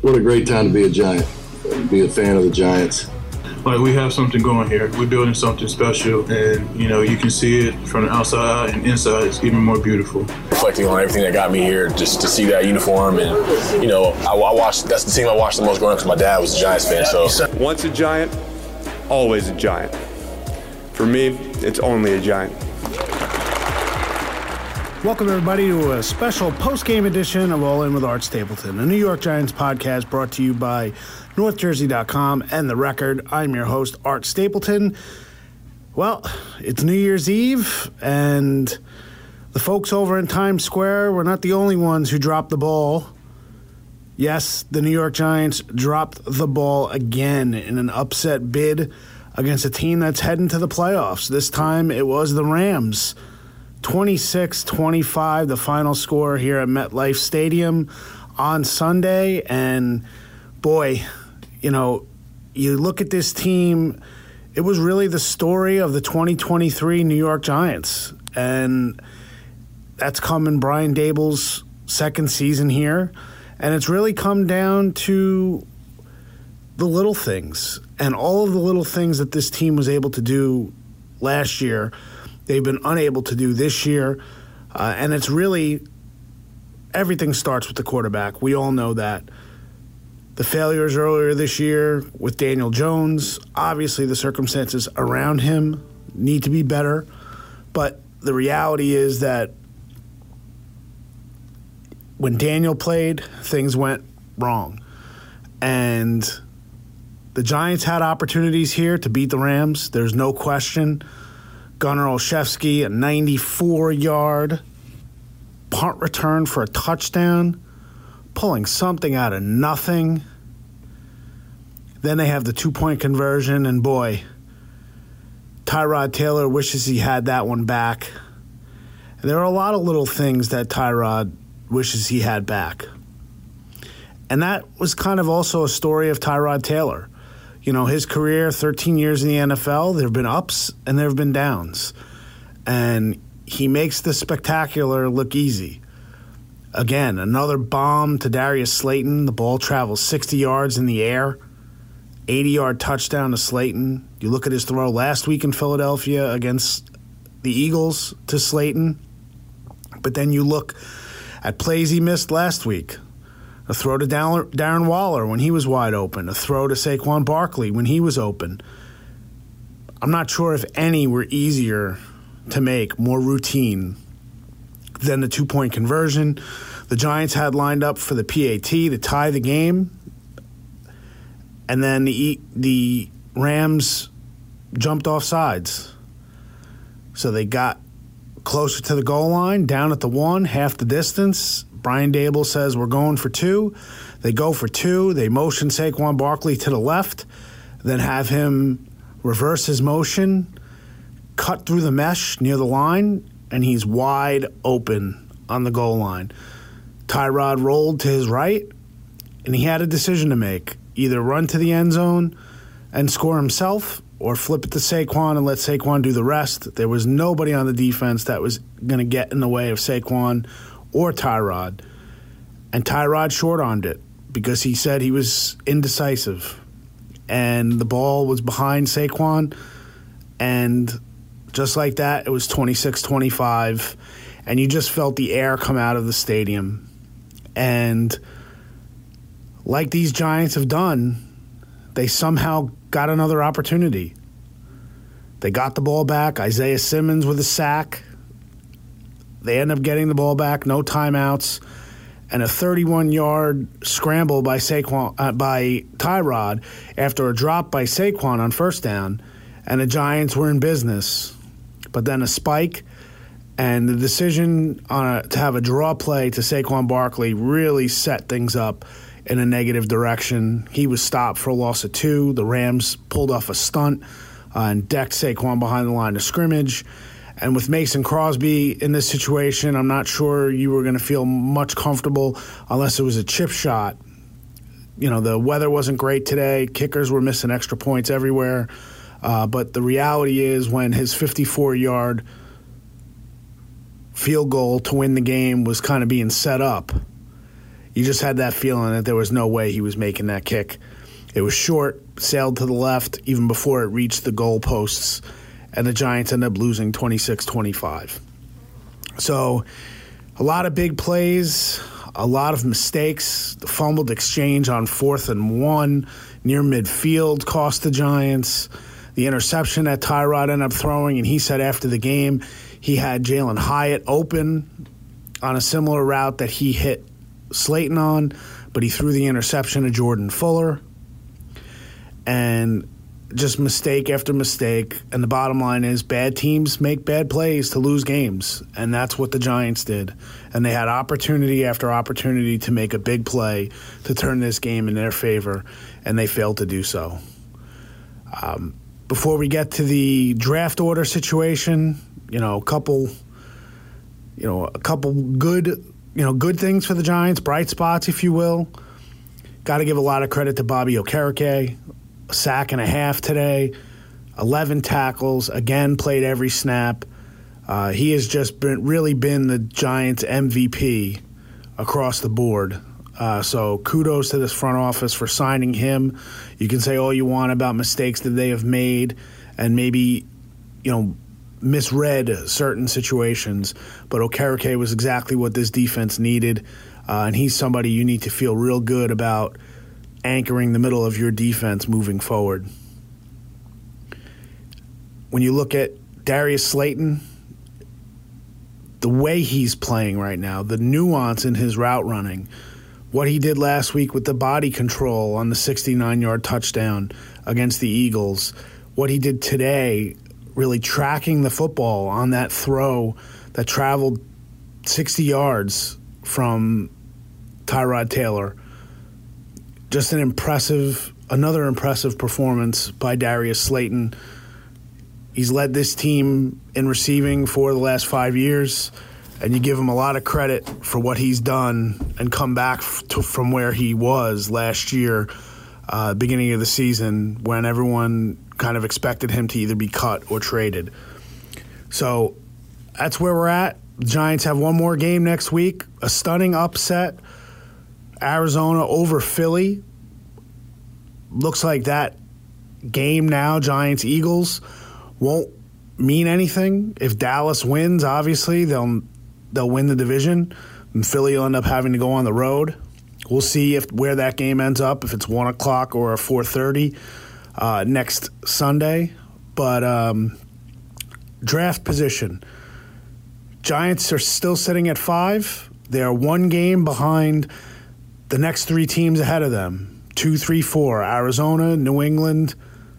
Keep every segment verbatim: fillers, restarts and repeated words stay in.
What a great time to be a Giant, be a fan of the Giants. Like, we have something going here. We're building something special, and, you know, you can see it from the outside and inside. It's even more beautiful. Reflecting on everything that got me here, just to see that uniform, and, you know, I, I watched, that's the team I watched the most growing up because my dad was a Giants fan, so. Once a Giant, always a Giant. For me, it's only a Giant. Welcome, everybody, to a special post-game edition of All In with Art Stapleton, a New York Giants podcast brought to you by North Jersey dot com and The Record. I'm your host, Art Stapleton. Well, it's New Year's Eve, and the folks over in Times Square were not the only ones who dropped the ball. Yes, the New York Giants dropped the ball again in an upset bid against a team that's heading to the playoffs. This time it was the Rams. twenty-six twenty-five, the final score here at MetLife Stadium on Sunday. And, boy, you know, you look at this team, it was really the story of the twenty twenty-three New York Giants. And that's come in Brian Daboll's second season here. And it's really come down to the little things. And all of the little things that this team was able to do last year, they've been unable to do this year. Uh, and it's really, everything starts with the quarterback. We all know that. The failures earlier this year with Daniel Jones, obviously the circumstances around him need to be better. But the reality is that when Daniel played, things went wrong. And the Giants had opportunities here to beat the Rams. There's no question. Gunnar Olszewski, a ninety-four yard punt return for a touchdown, pulling something out of nothing. Then they have the two-point conversion, and boy, Tyrod Taylor wishes he had that one back. And there are a lot of little things that Tyrod wishes he had back. And that was kind of also a story of Tyrod Taylor. You know, his career, thirteen years in the N F L, there have been ups and there have been downs. And he makes the spectacular look easy. Again, another bomb to Darius Slayton. The ball travels sixty yards in the air. eighty yard touchdown to Slayton. You look at his throw last week in Philadelphia against the Eagles to Slayton. But then you look at plays he missed last week. A throw to Darren Waller when he was wide open. A throw to Saquon Barkley when he was open. I'm not sure if any were easier to make, more routine, than the two-point conversion. The Giants had lined up for the P A T to tie the game. And then the the Rams jumped off sides. So they got closer to the goal line, down at the one, half the distance. Brian Daboll says, we're going for two. They go for two. They motion Saquon Barkley to the left, then have him reverse his motion, cut through the mesh near the line, and he's wide open on the goal line. Tyrod rolled to his right, and he had a decision to make. Either run to the end zone and score himself, or flip it to Saquon and let Saquon do the rest. There was nobody on the defense that was going to get in the way of Saquon or Tyrod. And Tyrod short-armed it because he said he was indecisive. And the ball was behind Saquon. And just like that, it was twenty-six twenty-five. And you just felt the air come out of the stadium. And like these Giants have done, they somehow got another opportunity. They got the ball back. Isaiah Simmons with a sack. They end up getting the ball back, no timeouts, and a thirty-one yard scramble by Saquon, uh, by Tyrod after a drop by Saquon on first down, and the Giants were in business. But then a spike, and the decision on a, to have a draw play to Saquon Barkley really set things up in a negative direction. He was stopped for a loss of two. The Rams pulled off a stunt uh, and decked Saquon behind the line of scrimmage. And with Mason Crosby in this situation, I'm not sure you were going to feel much comfortable unless it was a chip shot. You know, the weather wasn't great today. Kickers were missing extra points everywhere. Uh, but the reality is when his fifty-four yard field goal to win the game was kind of being set up, You just had that feeling that there was no way he was making that kick. It was short, sailed to the left even before it reached the goalposts, and the Giants ended up losing twenty-six twenty-five. So a lot of big plays, a lot of mistakes. The fumbled exchange on fourth and one near midfield cost the Giants. The interception that Tyrod ended up throwing, and he said after the game he had Jalen Hyatt open on a similar route that he hit Slayton on, but he threw the interception to Jordan Fuller. And just mistake after mistake. And the bottom line is bad teams make bad plays to lose games. And that's what the Giants did. And they had opportunity after opportunity to make a big play to turn this game in their favor, and they failed to do so. Um, before we get to the draft order situation, you know, a couple, you know, a couple good, you know, good things for the Giants, bright spots, if you will. Got to give a lot of credit to Bobby Okereke. A sack and a half today, eleven tackles, again played every snap. Uh, he has just been really been the Giants' M V P across the board. Uh, so kudos to this front office for signing him. You can say all you want about mistakes that they have made and maybe, you know, misread certain situations, but Okereke was exactly what this defense needed, uh, and he's somebody you need to feel real good about anchoring the middle of your defense moving forward. When you look at Darius Slayton, the way he's playing right now, the nuance in his route running, what he did last week with the body control on the sixty-nine-yard touchdown against the Eagles, what he did today, really tracking the football on that throw that traveled sixty yards from Tyrod Taylor. Just an impressive, another impressive performance by Darius Slayton. He's led this team in receiving for the last five years, and you give him a lot of credit for what he's done and come back to, from where he was last year, uh, beginning of the season, when everyone kind of expected him to either be cut or traded. So that's where we're at. The Giants have one more game next week, a stunning upset. Arizona over Philly. Looks like that game now, Giants-Eagles, won't mean anything. If Dallas wins, obviously, they'll they'll win the division, and Philly will end up having to go on the road. We'll see if where that game ends up, if it's one o'clock or a four thirty uh, next Sunday. But um, draft position. Giants are still sitting at five. They are one game behind the next three teams ahead of them, two, three, four, Arizona, New England.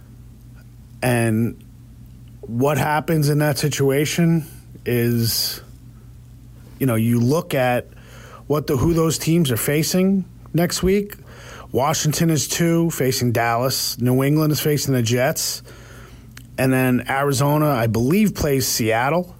And what happens in that situation is, you know, you look at what the who those teams are facing next week. Washington is two, facing Dallas. New England is facing the Jets. And then Arizona, I believe, plays Seattle.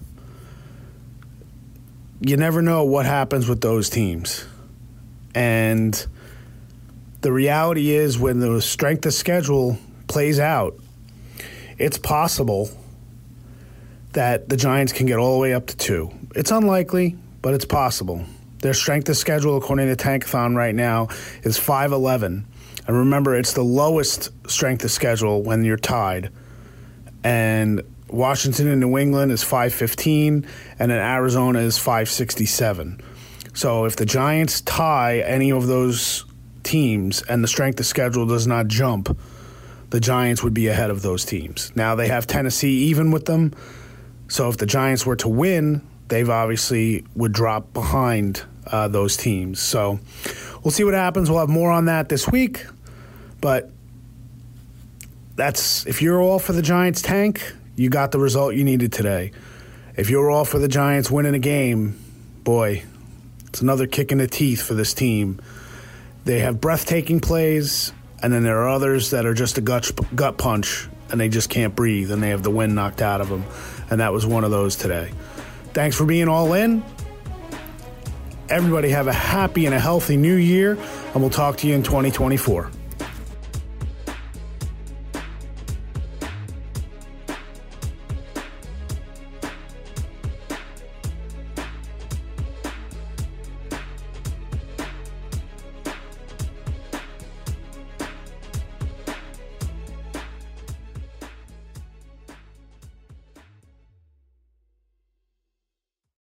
You never know what happens with those teams. And the reality is, when the strength of schedule plays out, it's possible that the Giants can get all the way up to two. It's unlikely, but it's possible. Their strength of schedule, according to Tankathon right now, is five eleven. And remember, it's the lowest strength of schedule when you're tied. And Washington and New England is five fifteen, and then Arizona is five sixty-seven. So if the Giants tie any of those teams and the strength of schedule does not jump, the Giants would be ahead of those teams. Now they have Tennessee even with them, so if the Giants were to win, they've obviously would drop behind uh, those teams. So we'll see what happens. We'll have more on that this week, but that's if you're all for the Giants tank, you got the result you needed today. If you're all for the Giants winning a game, boy, it's another kick in the teeth for this team. They have breathtaking plays, and then there are others that are just a gut, gut punch, and they just can't breathe, and they have the wind knocked out of them. And that was one of those today. Thanks for being all in. Everybody have a happy and a healthy new year, and we'll talk to you in twenty twenty-four.